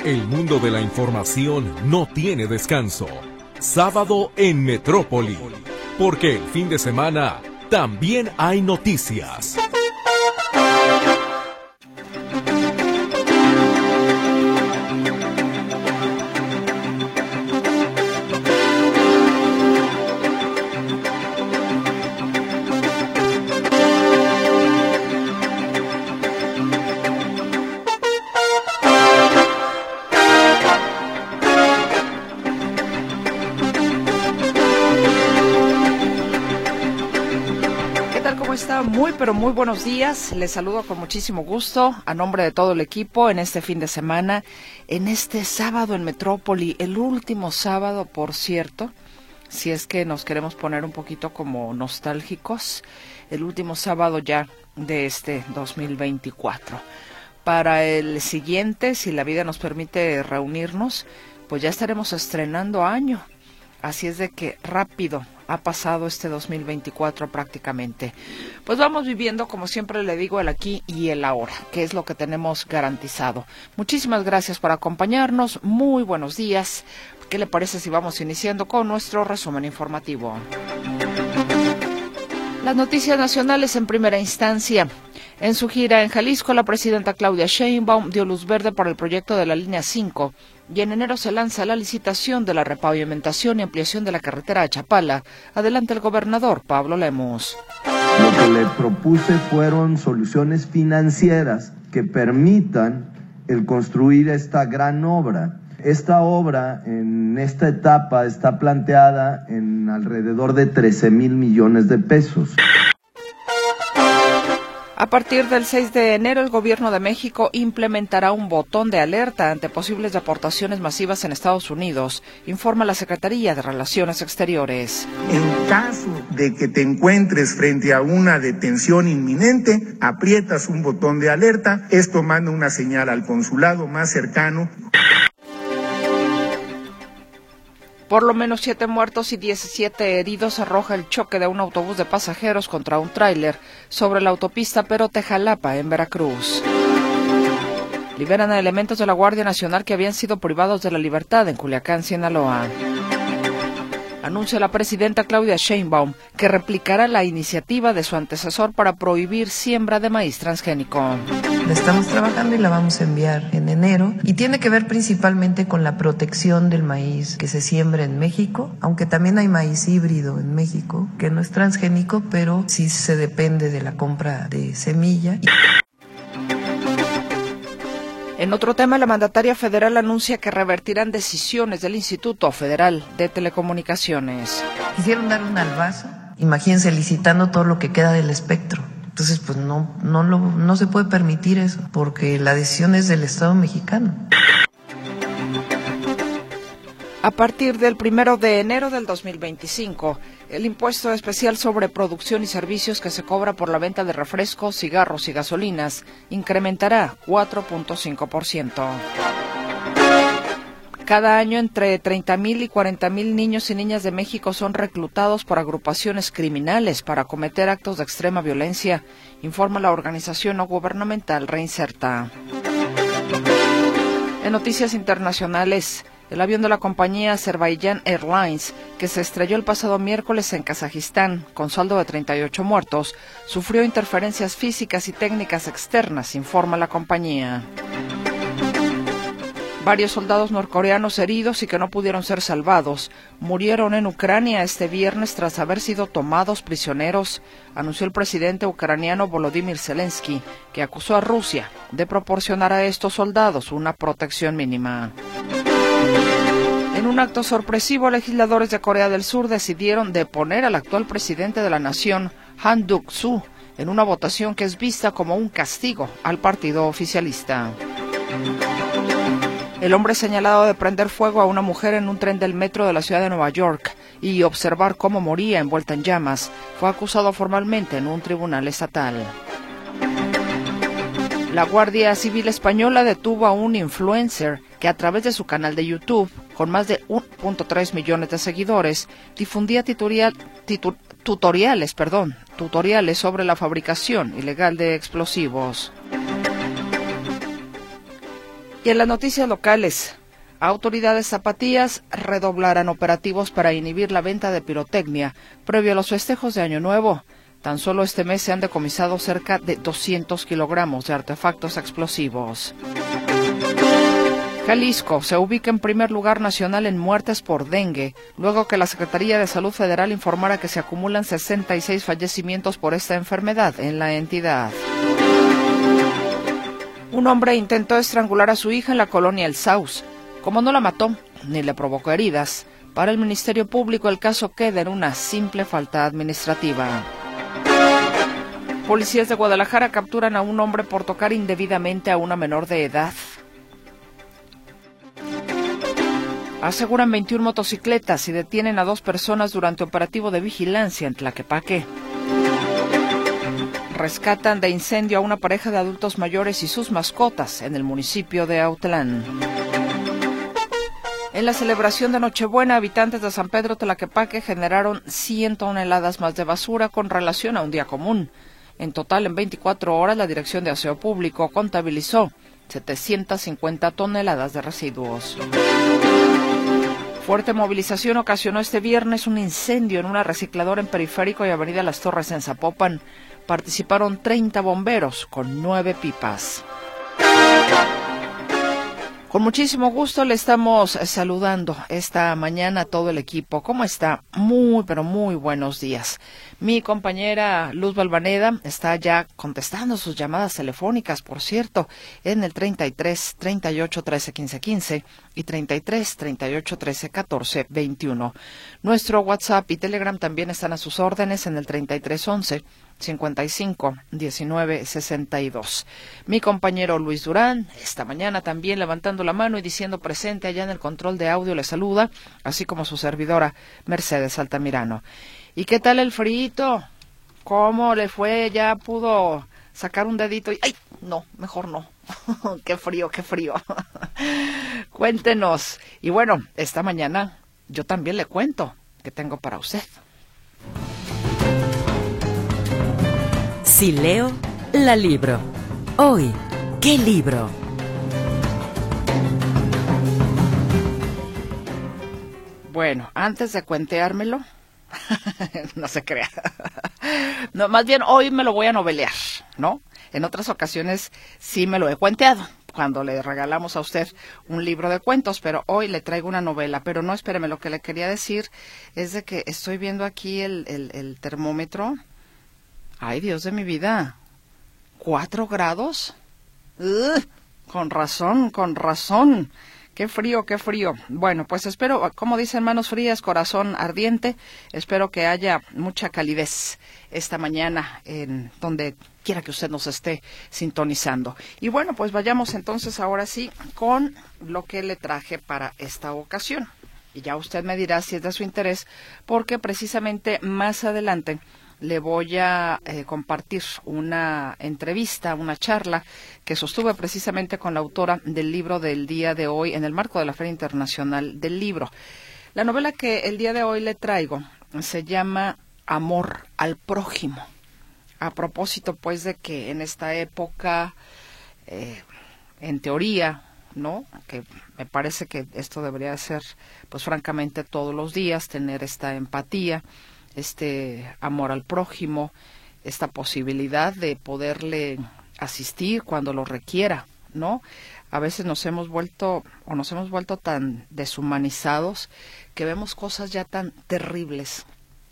El mundo de la información no tiene descanso. Sábado en Metrópoli, porque el fin de semana también hay noticias. Muy buenos días, les saludo con muchísimo gusto a nombre de todo el equipo en este fin de semana, en este sábado en Metrópoli, el último sábado, por cierto, si es que nos queremos poner un poquito como nostálgicos, el último sábado ya de este 2024. Para el siguiente, si la vida nos permite reunirnos, pues ya estaremos estrenando año. Así es de que rápido ha pasado este 2024 prácticamente. Pues vamos viviendo, como siempre le digo, el aquí y el ahora, que es lo que tenemos garantizado. Muchísimas gracias por acompañarnos. Muy buenos días. ¿Qué le parece si vamos iniciando con nuestro resumen informativo? Las noticias nacionales en primera instancia. En su gira en Jalisco, la presidenta Claudia Sheinbaum dio luz verde para el proyecto de la línea 5 y en enero se lanza la licitación de la repavimentación y ampliación de la carretera a Chapala. Adelante el gobernador Pablo Lemus. Lo que le propuse fueron soluciones financieras que permitan el construir esta gran obra. Esta obra en esta etapa está planteada en alrededor de 13,000 millones de pesos. A partir del 6 de enero, el Gobierno de México implementará un botón de alerta ante posibles deportaciones masivas en Estados Unidos, informa la Secretaría de Relaciones Exteriores. En caso de que te encuentres frente a una detención inminente, aprietas un botón de alerta, esto manda una señal al consulado más cercano. Por lo menos 7 muertos y 17 heridos arroja el choque de un autobús de pasajeros contra un tráiler sobre la autopista Pero-Tejalapa, en Veracruz. Liberan a elementos de la Guardia Nacional que habían sido privados de la libertad en Culiacán, Sinaloa. Anuncia la presidenta Claudia Sheinbaum que replicará la iniciativa de su antecesor para prohibir siembra de maíz transgénico. La estamos trabajando y la vamos a enviar en enero y tiene que ver principalmente con la protección del maíz que se siembra en México, aunque también hay maíz híbrido en México que no es transgénico, pero sí se depende de la compra de semilla. En otro tema, la mandataria federal anuncia que revertirán decisiones del Instituto Federal de Telecomunicaciones. Quisieron dar un albazo, imagínense licitando todo lo que queda del espectro. Entonces, pues no se puede permitir eso, porque la decisión es del Estado mexicano. A partir del 1 de enero del 2025, el impuesto especial sobre producción y servicios que se cobra por la venta de refrescos, cigarros y gasolinas incrementará 4.5%. Cada año entre 30,000 y 40,000 niños y niñas de México son reclutados por agrupaciones criminales para cometer actos de extrema violencia, informa la organización no gubernamental Reinserta. En noticias internacionales, el avión de la compañía Azerbaijan Airlines, que se estrelló el pasado miércoles en Kazajistán, con saldo de 38 muertos, sufrió interferencias físicas y técnicas externas, informa la compañía. Varios soldados norcoreanos heridos y que no pudieron ser salvados murieron en Ucrania este viernes tras haber sido tomados prisioneros, anunció el presidente ucraniano Volodymyr Zelensky, que acusó a Rusia de proporcionar a estos soldados una protección mínima. En un acto sorpresivo, legisladores de Corea del Sur decidieron deponer al actual presidente de la nación, Han Duck-soo, en una votación que es vista como un castigo al partido oficialista. El hombre señalado de prender fuego a una mujer en un tren del metro de la ciudad de Nueva York y observar cómo moría envuelta en llamas fue acusado formalmente en un tribunal estatal. La Guardia Civil Española detuvo a un influencer que a través de su canal de YouTube, con más de 1.3 millones de seguidores, difundía tutoriales sobre la fabricación ilegal de explosivos. Y en las noticias locales, autoridades zapatías redoblarán operativos para inhibir la venta de pirotecnia previo a los festejos de Año Nuevo. Tan solo este mes se han decomisado cerca de 200 kilogramos de artefactos explosivos. Jalisco se ubica en primer lugar nacional en muertes por dengue, luego que la Secretaría de Salud Federal informara que se acumulan 66 fallecimientos por esta enfermedad en la entidad. Un hombre intentó estrangular a su hija en la colonia El Saus. Como no la mató ni le provocó heridas, para el Ministerio Público el caso queda en una simple falta administrativa. Policías de Guadalajara capturan a un hombre por tocar indebidamente a una menor de edad. Aseguran 21 motocicletas y detienen a 2 personas durante operativo de vigilancia en Tlaquepaque. Rescatan de incendio a una pareja de adultos mayores y sus mascotas en el municipio de Autlán. En la celebración de Nochebuena, habitantes de San Pedro Tlaquepaque generaron 100 toneladas más de basura con relación a un día común. En total, en 24 horas, la Dirección de Aseo Público contabilizó 750 toneladas de residuos. Fuerte movilización ocasionó este viernes un incendio en una recicladora en Periférico y Avenida Las Torres en Zapopan. Participaron 30 bomberos con 9 pipas. Con muchísimo gusto le estamos saludando esta mañana a todo el equipo. ¿Cómo está? Muy, pero muy buenos días. Mi compañera Luz Balvaneda está ya contestando sus llamadas telefónicas, por cierto, en el 33 38 13 15 15 y 33 38 13 14 21. Nuestro WhatsApp y Telegram también están a sus órdenes en el 33 11 55 19 62. Mi compañero Luis Durán, esta mañana también levantando la mano y diciendo presente allá en el control de audio, le saluda, así como su servidora Mercedes Altamirano. ¿Y qué tal el frío? ¿Cómo le fue? ¿Ya pudo sacar un dedito? ¡Ay! No, mejor no. ¡Qué frío, qué frío! Cuéntenos. Y bueno, esta mañana yo también le cuento que tengo para usted. Si leo, la libro. Hoy, ¿qué libro? Bueno, antes de cuenteármelo, no se crea. No, más bien hoy me lo voy a novelear, ¿no? En otras ocasiones sí me lo he cuenteado, cuando le regalamos a usted un libro de cuentos, pero hoy le traigo una novela. Pero no, espéreme, lo que le quería decir es de que estoy viendo aquí el termómetro. Ay, Dios de mi vida, 4 grados. Con razón, con razón. Qué frío, qué frío. Bueno, pues espero, como dicen, manos frías, corazón ardiente. Espero que haya mucha calidez esta mañana en donde quiera que usted nos esté sintonizando. Y bueno, pues vayamos entonces ahora sí con lo que le traje para esta ocasión. Y ya usted me dirá si es de su interés, porque precisamente más adelante le voy a compartir una entrevista, una charla que sostuve precisamente con la autora del libro del día de hoy en el marco de la Feria Internacional del Libro. La novela que el día de hoy le traigo se llama Amor al prójimo. A propósito, pues, de que en esta época, en teoría, ¿no?, que me parece que esto debería ser, pues, francamente todos los días, tener esta empatía, este amor al prójimo, esta posibilidad de poderle asistir cuando lo requiera, ¿no? A veces nos hemos vuelto tan deshumanizados que vemos cosas ya tan terribles.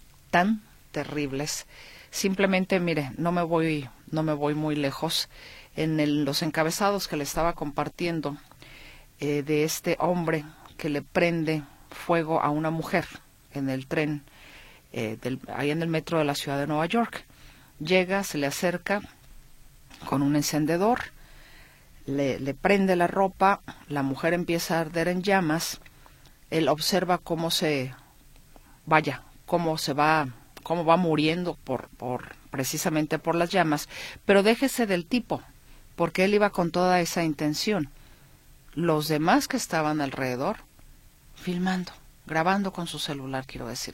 Simplemente, mire, no me voy muy lejos. En los encabezados que le estaba compartiendo de este hombre que le prende fuego a una mujer en el tren, ahí en el metro de la ciudad de Nueva York. Llega, se le acerca con un encendedor, le prende la ropa, la mujer empieza a arder en llamas, él observa cómo va muriendo precisamente por las llamas, pero déjese del tipo, porque él iba con toda esa intención. Los demás que estaban alrededor, grabando con su celular,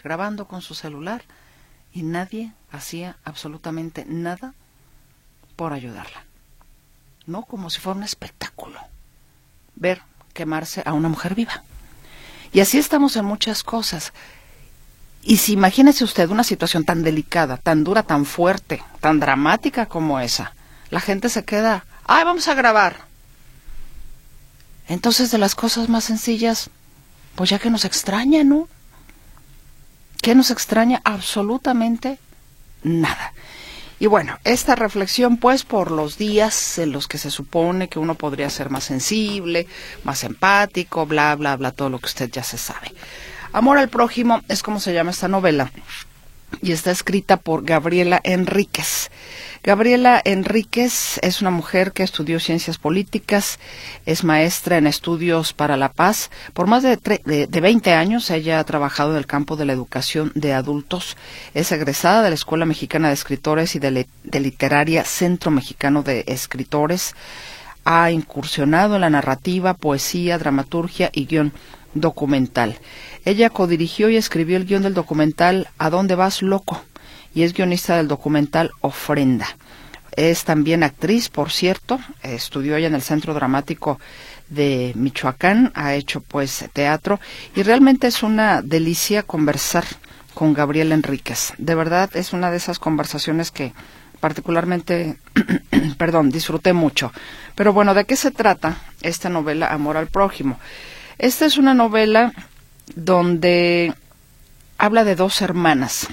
y nadie hacía absolutamente nada por ayudarla. No, como si fuera un espectáculo. ver quemarse a una mujer viva. Y así estamos en muchas cosas. Y si imagínese usted una situación tan delicada, tan dura, tan fuerte, tan dramática como esa, la gente se queda, ¡ay, vamos a grabar! Entonces, de las cosas más sencillas, pues ya que nos extraña, ¿no? ¿Qué nos extraña? Absolutamente nada. Y bueno, esta reflexión pues por los días en los que se supone que uno podría ser más sensible, más empático, bla, bla, bla, todo lo que usted ya se sabe. Amor al prójimo es como se llama esta novela y está escrita por Gabriela Enríquez. Gabriela Enríquez es una mujer que estudió ciencias políticas, es maestra en estudios para la paz. Por más de 20 años ella ha trabajado en el campo de la educación de adultos. Es egresada de la Escuela Mexicana de Escritores y de Literaria Centro Mexicano de Escritores. Ha incursionado en la narrativa, poesía, dramaturgia y guión documental. Ella codirigió y escribió el guión del documental ¿A dónde vas, loco? Y es guionista del documental Ofrenda. Es también actriz, por cierto, estudió ella en el Centro Dramático de Michoacán, ha hecho pues teatro y realmente es una delicia conversar con Gabriela Enríquez. De verdad es una de esas conversaciones que particularmente, disfruté mucho. Pero bueno, ¿de qué se trata esta novela Amor al prójimo? Esta es una novela donde habla de dos hermanas.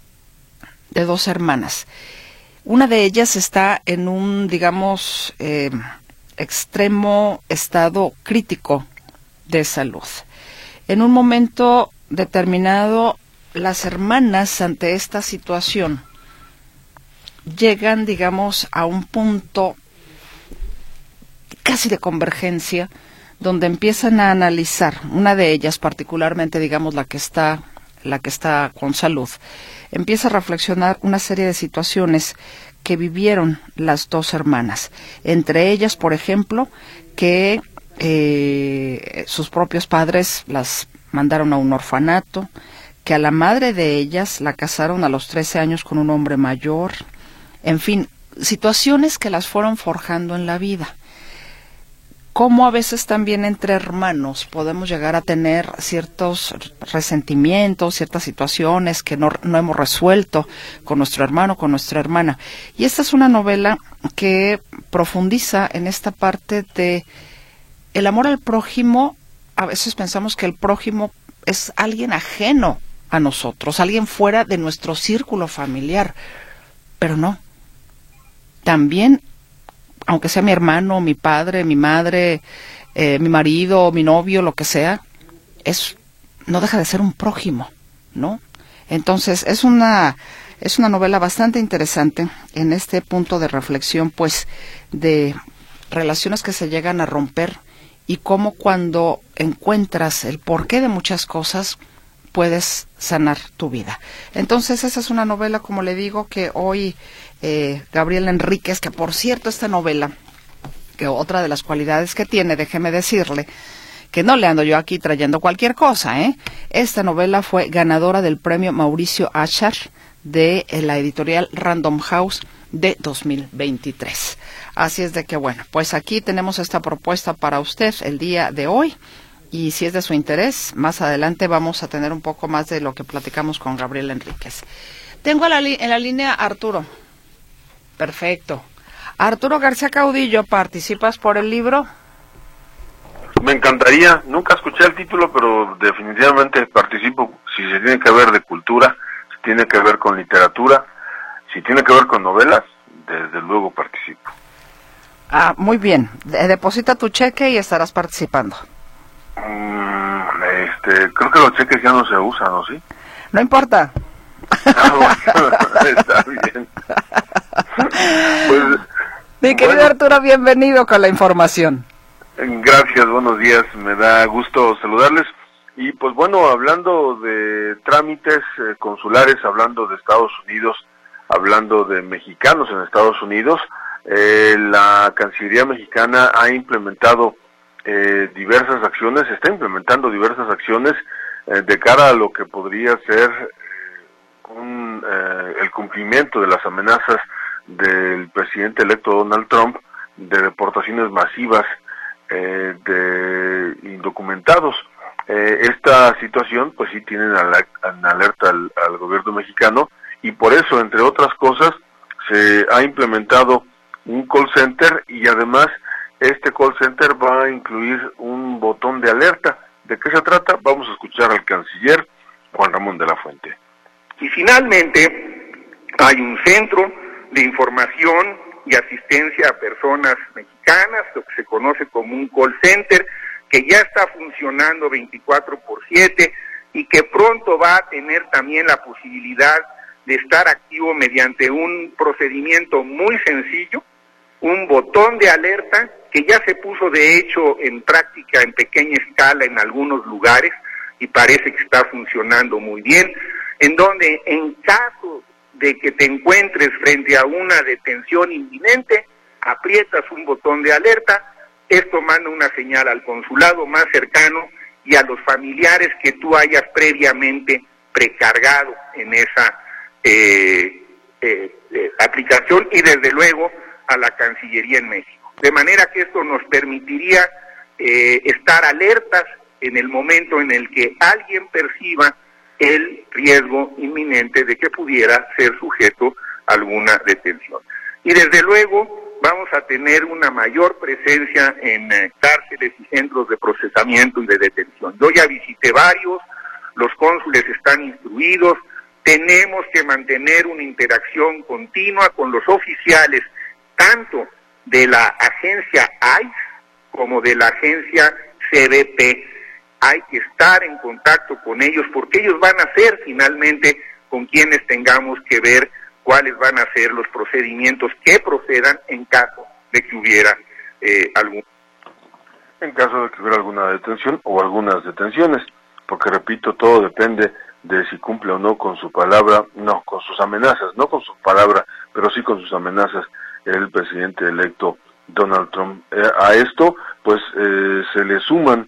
Una de ellas está en un, digamos, extremo estado crítico de salud. En un momento determinado, las hermanas ante esta situación llegan, digamos, a un punto casi de convergencia, donde empiezan a analizar, una de ellas particularmente, digamos, la que está con salud, empieza a reflexionar una serie de situaciones que vivieron las dos hermanas. Entre ellas, por ejemplo, que sus propios padres las mandaron a un orfanato, que a la madre de ellas la casaron a los 13 años con un hombre mayor, en fin, situaciones que las fueron forjando en la vida. Cómo a veces también entre hermanos podemos llegar a tener ciertos resentimientos, ciertas situaciones que no hemos resuelto con nuestro hermano, con nuestra hermana. Y esta es una novela que profundiza en esta parte de el amor al prójimo. A veces pensamos que el prójimo es alguien ajeno a nosotros, alguien fuera de nuestro círculo familiar, pero no. También, aunque sea mi hermano, mi padre, mi madre, mi marido, mi novio, lo que sea, no deja de ser un prójimo, ¿no? Entonces, es una novela bastante interesante en este punto de reflexión, pues, de relaciones que se llegan a romper y cómo cuando encuentras el porqué de muchas cosas, puedes sanar tu vida. Entonces, esa es una novela, como le digo, que hoy Gabriela Enríquez, que por cierto esta novela, que otra de las cualidades que tiene, déjeme decirle, que no le ando yo aquí trayendo cualquier cosa, ¿eh? Esta novela fue ganadora del premio Mauricio Achar de la editorial Random House de 2023. Así es de que, bueno, pues aquí tenemos esta propuesta para usted el día de hoy. Y si es de su interés, más adelante vamos a tener un poco más de lo que platicamos con Gabriela Enríquez. Tengo en la línea a Arturo. Perfecto. Arturo García Caudillo, ¿participas por el libro? Me encantaría. Nunca escuché el título, pero definitivamente participo. Si se tiene que ver de cultura, si tiene que ver con literatura, si tiene que ver con novelas, desde luego participo. Ah, muy bien. Deposita tu cheque y estarás participando. Creo que los cheques ya no se usan, ¿o sí? No importa. Bueno, está bien. Pues, mi querido Arturo, bienvenido con la información. Gracias, buenos días, me da gusto saludarles. Y pues bueno, hablando de trámites consulares, hablando de Estados Unidos, hablando de mexicanos en Estados Unidos, la Cancillería mexicana ha implementado diversas acciones, está implementando diversas acciones de cara a lo que podría ser el cumplimiento de las amenazas del presidente electo Donald Trump de deportaciones masivas de indocumentados. Esta situación pues sí tienen en alerta al gobierno mexicano, y por eso, entre otras cosas, se ha implementado un call center, y además este call center va a incluir un botón de alerta. ¿De qué se trata? Vamos a escuchar al canciller Juan Ramón de la Fuente. Y finalmente hay un centro de información y asistencia a personas mexicanas, lo que se conoce como un call center, que ya está funcionando 24/7 y que pronto va a tener también la posibilidad de estar activo mediante un procedimiento muy sencillo, un botón de alerta que ya se puso de hecho en práctica en pequeña escala en algunos lugares y parece que está funcionando muy bien, en donde en caso de que te encuentres frente a una detención inminente, aprietas un botón de alerta. Esto manda una señal al consulado más cercano y a los familiares que tú hayas previamente precargado en esa aplicación, y desde luego a la Cancillería en México. De manera que esto nos permitiría estar alertas en el momento en el que alguien perciba el riesgo inminente de que pudiera ser sujeto a alguna detención. Y desde luego vamos a tener una mayor presencia en cárceles y centros de procesamiento y de detención. Yo ya visité varios, los cónsules están instruidos, tenemos que mantener una interacción continua con los oficiales, tanto de la agencia ICE como de la agencia CBP. Hay que estar en contacto con ellos porque ellos van a ser finalmente con quienes tengamos que ver cuáles van a ser los procedimientos que procedan en caso de que hubiera alguna detención o algunas detenciones, porque repito, todo depende de si cumple o no con su palabra, no con sus amenazas, no con su palabra, pero sí con sus amenazas, el presidente electo Donald Trump. A esto pues se le suman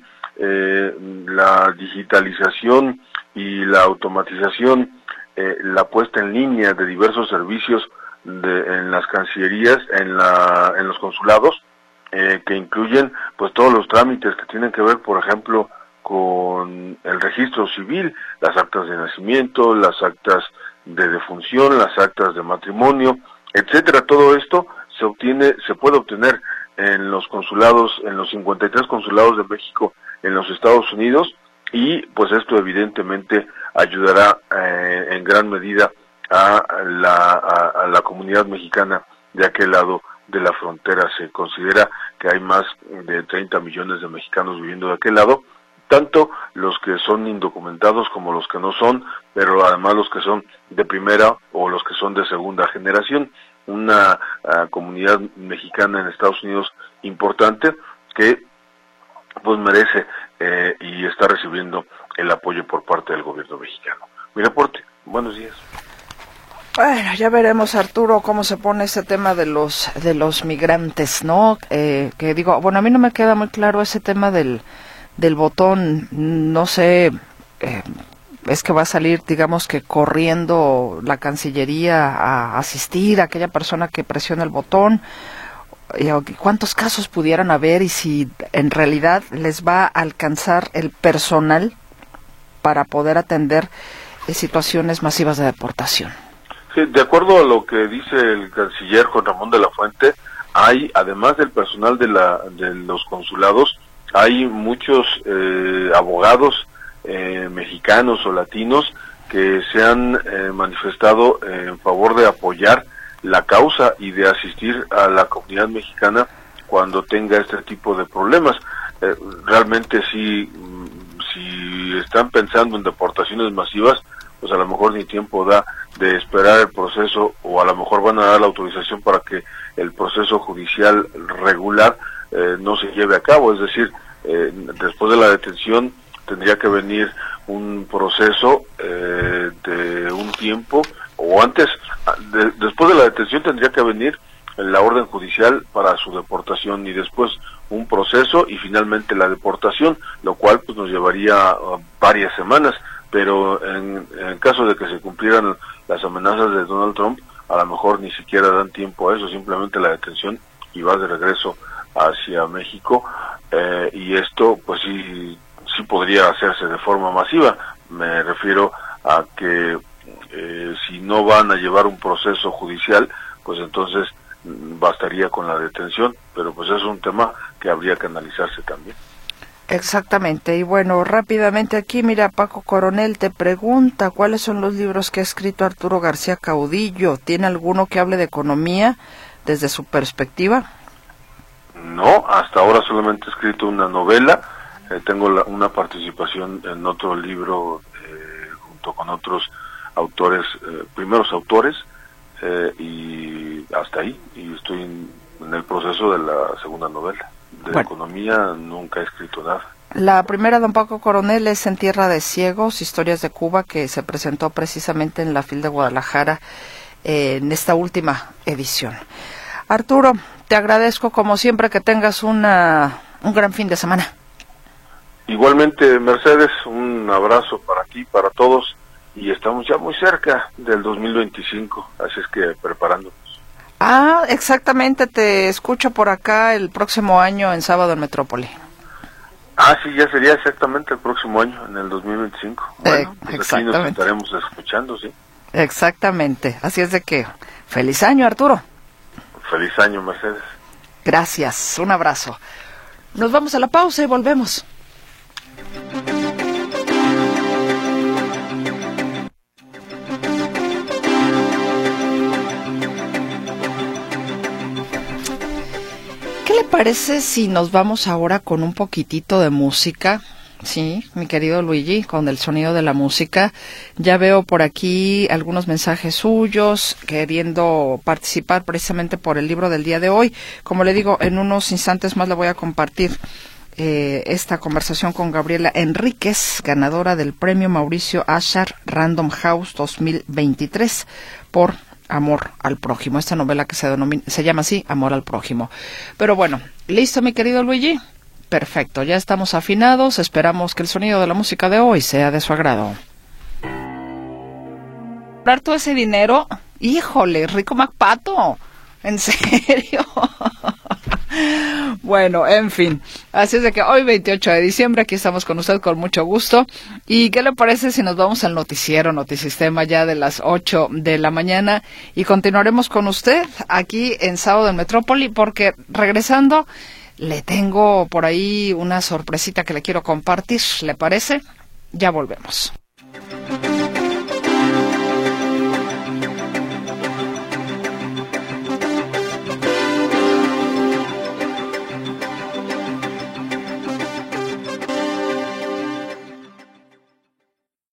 la digitalización y la automatización, la puesta en línea de diversos servicios en las cancillerías, en los consulados, que incluyen pues todos los trámites que tienen que ver, por ejemplo, con el registro civil, las actas de nacimiento, las actas de defunción, las actas de matrimonio, etcétera. Todo esto se puede obtener en los consulados, en los 53 consulados de México en los Estados Unidos, y pues esto evidentemente ayudará en gran medida a la comunidad mexicana de aquel lado de la frontera. Se considera que hay más de 30 millones de mexicanos viviendo de aquel lado, tanto los que son indocumentados como los que no son, pero además los que son de primera o los que son de segunda generación. Una comunidad mexicana en Estados Unidos importante que pues merece y está recibiendo el apoyo por parte del gobierno mexicano. Mi reporte, buenos días. Bueno, ya veremos, Arturo, cómo se pone ese tema de los migrantes, ¿no? Que digo, bueno, a mí no me queda muy claro ese tema del botón, no sé, es que va a salir, digamos que corriendo la Cancillería a asistir a aquella persona que presiona el botón. ¿Cuántos casos pudieran haber y si en realidad les va a alcanzar el personal para poder atender situaciones masivas de deportación? Sí, de acuerdo a lo que dice el canciller Juan Ramón de la Fuente, hay, además del personal de los consulados, hay muchos abogados mexicanos o latinos que se han manifestado en favor de apoyar la causa y de asistir a la comunidad mexicana cuando tenga este tipo de problemas. Realmente si están pensando en deportaciones masivas, pues a lo mejor ni tiempo da de esperar el proceso, o a lo mejor van a dar la autorización para que el proceso judicial regular no se lleve a cabo. Es decir, después de la detención tendría que venir un proceso de un tiempo, o antes, después de la detención tendría que venir la orden judicial para su deportación, y después un proceso y finalmente la deportación, lo cual pues nos llevaría varias semanas. Pero en caso de que se cumplieran las amenazas de Donald Trump, a lo mejor ni siquiera dan tiempo a eso, simplemente la detención y vas de regreso hacia México, y esto pues sí podría hacerse de forma masiva. Me refiero a que si no van a llevar un proceso judicial, pues entonces bastaría con la detención, pero pues es un tema que habría que analizarse también. Exactamente, y bueno, rápidamente aquí, mira, Paco Coronel te pregunta, ¿cuáles son los libros que ha escrito Arturo García Caudillo? ¿Tiene alguno que hable de economía desde su perspectiva? No, hasta ahora solamente he escrito una novela, tengo una participación en otro libro junto con otros autores, primeros autores, y hasta ahí, y estoy en el proceso de la segunda novela. De economía nunca he escrito nada. La primera, don Paco Coronel, es En Tierra de Ciegos, Historias de Cuba, que se presentó precisamente en la FIL de Guadalajara en esta última edición. Arturo, te agradezco como siempre, que tengas un gran fin de semana. Igualmente, Mercedes, un abrazo para ti, para todos, y estamos ya muy cerca del 2025, así es que preparándonos. Ah, exactamente, te escucho por acá el próximo año en Sábado en Metrópoli. Ah, sí, ya sería exactamente el próximo año, en el 2025. Bueno, pues aquí nos estaremos escuchando, sí. Exactamente, así es de que, feliz año, Arturo. Feliz año, Mercedes. Gracias, un abrazo. Nos vamos a la pausa y volvemos. ¿Qué le parece si nos vamos ahora con un poquitito de música? Sí, mi querido Luigi, con el sonido de la música. Ya veo por aquí algunos mensajes suyos queriendo participar precisamente por el libro del día de hoy. Como le digo, en unos instantes más le voy a compartir esta conversación con Gabriela Enríquez, ganadora del premio Mauricio Ashar Random House 2023 por Amor al Prójimo, esta novela que se llama así, Amor al Prójimo. Pero bueno, ¿listo, mi querido Luigi? Perfecto, ya estamos afinados, esperamos que el sonido de la música de hoy sea de su agrado. ¿Comprar todo ese dinero? ¡Híjole, Rico MacPato! ¿En serio? Bueno, en fin, así es de que hoy 28 de diciembre aquí estamos con usted con mucho gusto. ¿Y qué le parece si nos vamos al noticiero Notisistema ya de las 8 de la mañana y continuaremos con usted aquí en Sábado en Metrópoli, porque regresando le tengo por ahí una sorpresita que le quiero compartir, ¿le parece? Ya volvemos.